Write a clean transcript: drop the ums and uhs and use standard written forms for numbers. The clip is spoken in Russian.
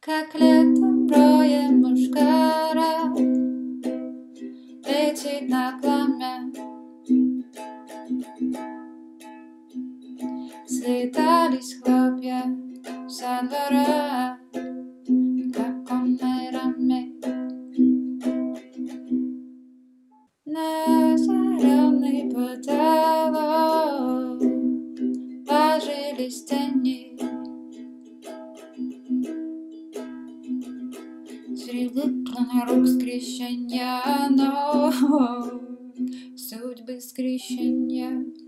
Как летом роем мушкара летит на пламя. Слетались хлопья со двора, как камерами на заренный потолок ложились тени. Среди рук скрещения ног, судьбы скрещения.